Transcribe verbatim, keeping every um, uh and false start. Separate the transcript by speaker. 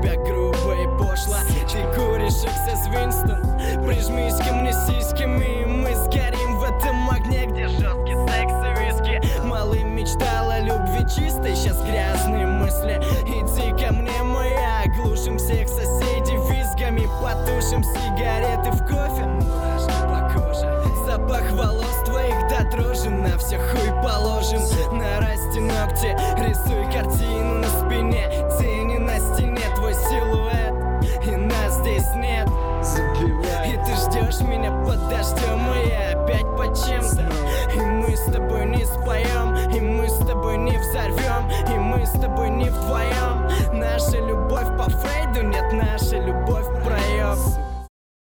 Speaker 1: тебя грубо и пошло. Ты куришь Эксес Винстон, прижмись ко мне сиськами, и мы сгорим в этом огне, где жесткий секс и виски. Малый мечтал о любви чистой, сейчас грязные мысли. Иди ко мне, моя, глушим всех соседей визгами, потушим сигареты в кофе, мурашки по коже. Запах волос твоих до дрожи, на все хуй положим. Нарасти ногти, рисуй картину на спине, тени на стене, твой силуэт, и нас здесь нет. И ты ждешь меня под дождем, и я опять под чем-то. И мы с тобой не споем, и мы с тобой не взорвем, и мы с тобой не вдвоем.